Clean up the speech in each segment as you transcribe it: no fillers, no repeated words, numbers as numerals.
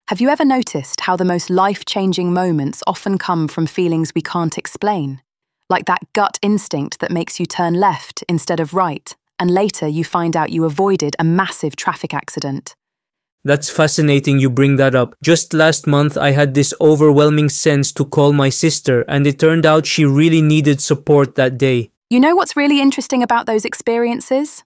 Have you ever noticed how the most life-changing moments often come from feelings we can't explain? Like that gut instinct that makes you turn left instead of right, and later you find out you avoided a massive traffic accident. That's fascinating you bring that up. Just last month I had this overwhelming sense to call my sister, and it turned out she really needed support that day. You know what's really interesting about those experiences?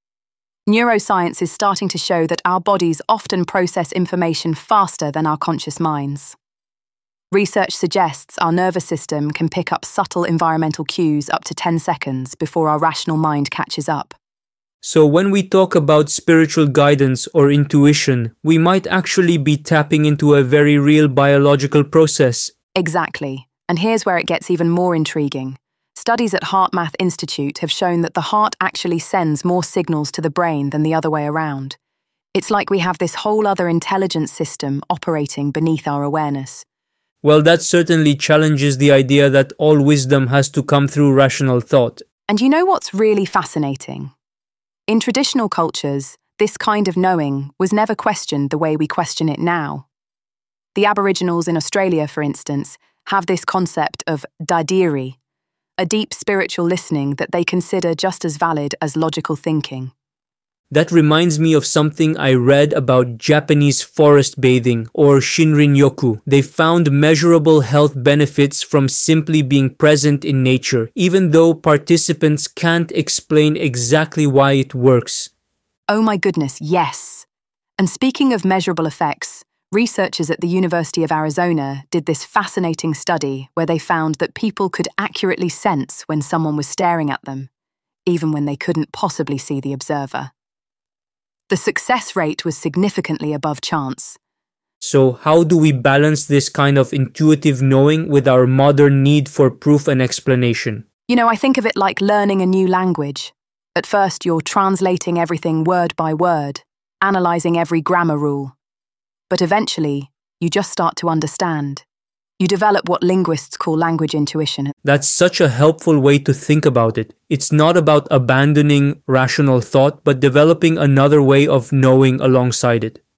Neuroscience is starting to show that our bodies often process information faster than our conscious minds. Research suggests our nervous system can pick up subtle environmental cues up to 10 seconds before our rational mind catches up. So when we talk about spiritual guidance or intuition, we might actually be tapping into a very real biological process. Exactly. And here's where it gets even more intriguing. Studies at HeartMath Institute have shown that the heart actually sends more signals to the brain than the other way around. It's like we have this whole other intelligence system operating beneath our awareness. Well, that certainly challenges the idea that all wisdom has to come through rational thought. And you know what's really fascinating? In traditional cultures, this kind of knowing was never questioned the way we question it now. The Aboriginals in Australia, for instance, have this concept of dadiri, a deep spiritual listening that they consider just as valid as logical thinking. That reminds me of something I read about Japanese forest bathing, or Shinrin-yoku. They found measurable health benefits from simply being present in nature, even though participants can't explain exactly why it works. Oh my goodness, yes! And speaking of measurable effects, researchers at the University of Arizona did this fascinating study where they found that people could accurately sense when someone was staring at them, even when they couldn't possibly see the observer. The success rate was significantly above chance. So how do we balance this kind of intuitive knowing with our modern need for proof and explanation? I think of it like learning a new language. At first, you're translating everything word by word, analyzing every grammar rule. But eventually, you just start to understand. You develop what linguists call language intuition. That's such a helpful way to think about it. It's not about abandoning rational thought, but developing another way of knowing alongside it.